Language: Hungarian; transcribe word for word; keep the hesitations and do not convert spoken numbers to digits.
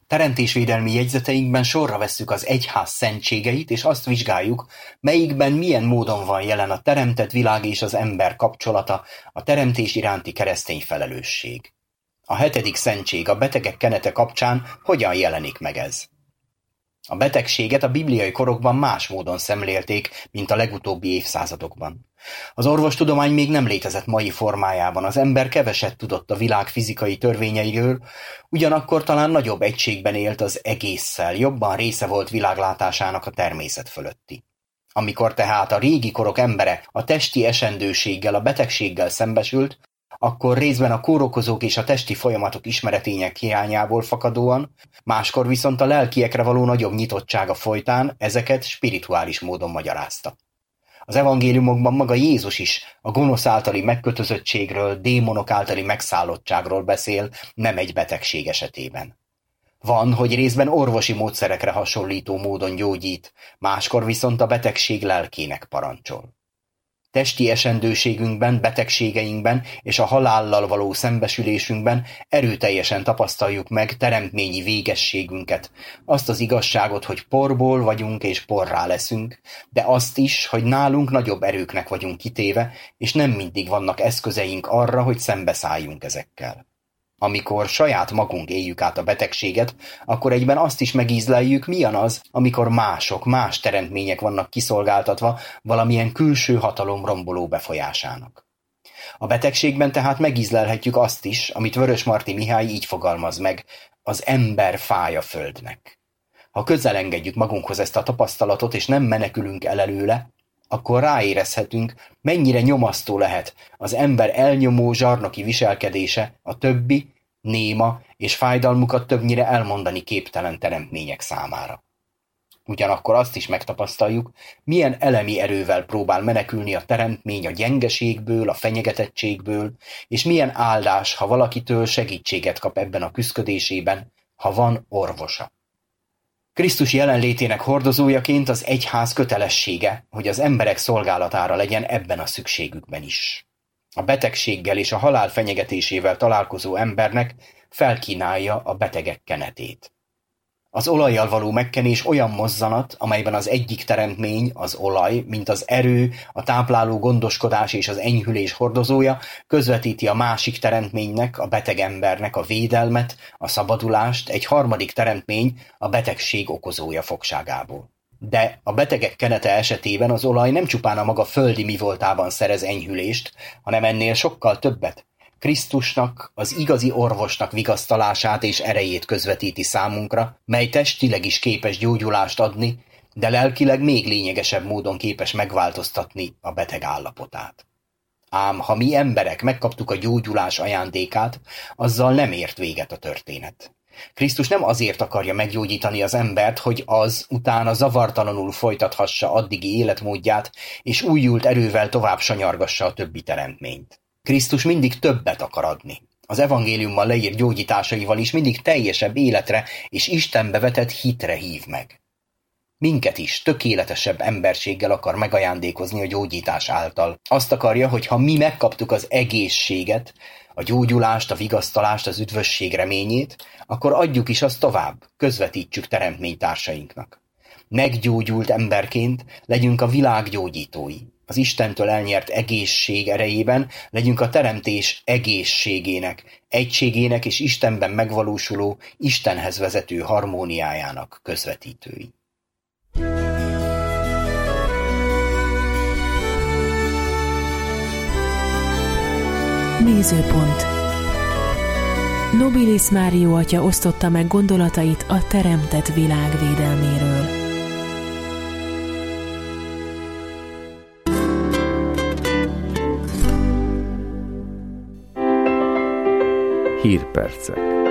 Teremtésvédelmi jegyzeteinkben sorra vesszük az egyház szentségeit, és azt vizsgáljuk, melyikben milyen módon van jelen a teremtett világ és az ember kapcsolata, a teremtés iránti keresztény felelősség. A hetedik szentség, a betegek kenete kapcsán hogyan jelenik meg ez? A betegséget a bibliai korokban más módon szemlélték, mint a legutóbbi évszázadokban. Az orvostudomány még nem létezett mai formájában, az ember keveset tudott a világ fizikai törvényeiről, ugyanakkor talán nagyobb egységben élt az egésszel, jobban része volt világlátásának a természet fölötti. Amikor tehát a régi korok embere a testi esendőséggel, a betegséggel szembesült, akkor részben a kórokozók és a testi folyamatok ismeretének hiányából fakadóan, máskor viszont a lelkiekre való nagyobb nyitottsága folytán ezeket spirituális módon magyarázta. Az evangéliumokban maga Jézus is a gonosz általi megkötözöttségről, démonok általi megszállottságról beszél, nem egy betegség esetében. Van, hogy részben orvosi módszerekre hasonlító módon gyógyít, máskor viszont a betegség lelkének parancsol. Testi esendőségünkben, betegségeinkben és a halállal való szembesülésünkben erőteljesen tapasztaljuk meg teremtményi végességünket, azt az igazságot, hogy porból vagyunk és porrá leszünk, de azt is, hogy nálunk nagyobb erőknek vagyunk kitéve, és nem mindig vannak eszközeink arra, hogy szembeszálljunk ezekkel. Amikor saját magunk éljük át a betegséget, akkor egyben azt is megízleljük, milyen az, amikor mások, más teremtmények vannak kiszolgáltatva valamilyen külső hatalom romboló befolyásának. A betegségben tehát megízlelhetjük azt is, amit Vörösmarty Mihály így fogalmaz meg, az ember fáj a földnek. Ha közel engedjük magunkhoz ezt a tapasztalatot, és nem menekülünk el előle, akkor ráérezhetünk, mennyire nyomasztó lehet az ember elnyomó zsarnoki viselkedése a többi, néma és fájdalmukat többnyire elmondani képtelen teremtmények számára. Ugyanakkor azt is megtapasztaljuk, milyen elemi erővel próbál menekülni a teremtmény a gyengeségből, a fenyegetettségből, és milyen áldás, ha valakitől segítséget kap ebben a küszködésében, ha van orvosa. Krisztus jelenlétének hordozójaként az egyház kötelessége, hogy az emberek szolgálatára legyen ebben a szükségükben is. A betegséggel és a halál fenyegetésével találkozó embernek felkínálja a betegek kenetét. Az olajjal való megkenés olyan mozzanat, amelyben az egyik teremtmény, az olaj, mint az erő, a tápláló gondoskodás és az enyhülés hordozója, közvetíti a másik teremtménynek, a beteg embernek a védelmet, a szabadulást, egy harmadik teremtmény a betegség okozója fogságából. De a betegek kenete esetében az olaj nem csupán a maga földi mivoltában szerez enyhülést, hanem ennél sokkal többet. Krisztusnak, az igazi orvosnak vigasztalását és erejét közvetíti számunkra, mely testileg is képes gyógyulást adni, de lelkileg még lényegesebb módon képes megváltoztatni a beteg állapotát. Ám ha mi emberek megkaptuk a gyógyulás ajándékát, azzal nem ért véget a történet. Krisztus nem azért akarja meggyógyítani az embert, hogy az utána zavartalanul folytathassa addigi életmódját, és újult erővel tovább sanyargassa a többi teremtményt. Krisztus mindig többet akar adni. Az evangéliumban leírt gyógyításaival is mindig teljesebb életre és Istenbe vetett hitre hív meg. Minket is tökéletesebb emberséggel akar megajándékozni a gyógyítás által. Azt akarja, hogy ha mi megkaptuk az egészséget, a gyógyulást, a vigasztalást, az üdvösség reményét, akkor adjuk is azt tovább, közvetítsük teremtménytársainknak. Meggyógyult emberként legyünk a világ gyógyítói. Az Istentől elnyert egészség erejében legyünk a teremtés egészségének, egységének és Istenben megvalósuló, Istenhez vezető harmóniájának közvetítői. Nézőpont. Nobilis Mário atya osztotta meg gondolatait a teremtett világ védelméről. Hírpercek.